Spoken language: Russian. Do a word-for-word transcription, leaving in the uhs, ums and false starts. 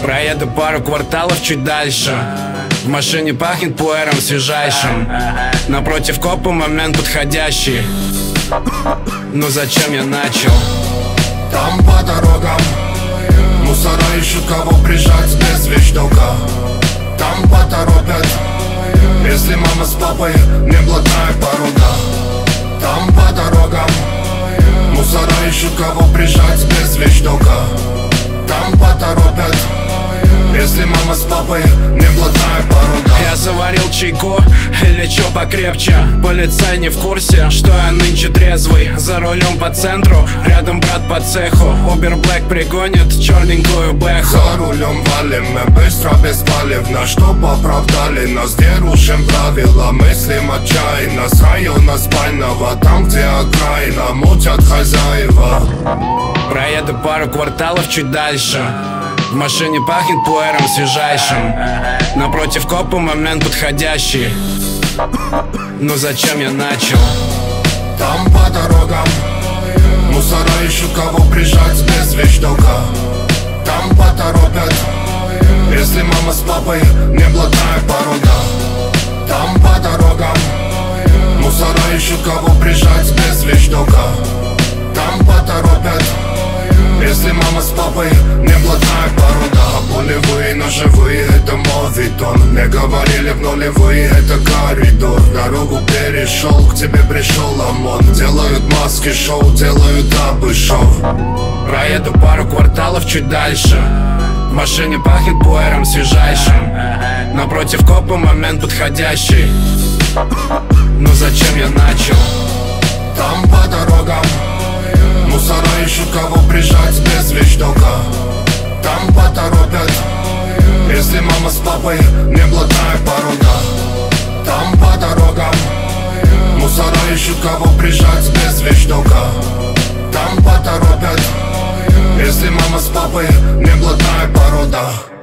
Проеду пару кварталов чуть дальше. В машине пахнет пуэром свежайшим. Напротив копа момент подходящий. Ну зачем я начал? Там по дорогам мусора ищут кого прижать без вещдока. Там поторопят, если мама с папой не блатная порода. Там по дорогам мусора ищут кого прижать без вещдока. Там поторопят, если мама с папой не блатная порода. Я заварил чайку или чё покрепче. Полицай не в курсе, что я нынче трезвый. За рулем по центру, рядом брат по цеху. Убер Блэк пригонит черненькую бэху. За рулем валим мы быстро, беспалевно, чтоб оправдали нас. Дерушим правила, мыслим отчаянно. С района спального, там где окраина, мутят хозяева. Проеду пару кварталов чуть дальше. В машине пахнет пуэром свежайшим. Напротив копа момент подходящий. Ну зачем я начал? Там по дорогам мусора ищут кого прижать без вещдока. Там поторопят, если мама с папой не блатная порода. Там по дорогам мусора ищут кого прижать без вещдока. Там поторопят, если мама с папой не блатная порода. А пулевые, ножевые, это мовитон. Мне говорили в нулевые, это коридор. Дорогу перешел, к тебе пришел ОМОН. Делают маски, шоу, делают дабы шоу. Проеду пару кварталов чуть дальше. В машине пахнет пуэром свежайшим. Напротив копа момент подходящий. Ну зачем я начал? Там по дорогам мусора ищут кого прижать без вещдока. Там поторопят, если мама с папой не блатная порода. Там по дорогам мусора ищут кого прижать без вещдока. Там поторопят, если мама с папой не блатная порода.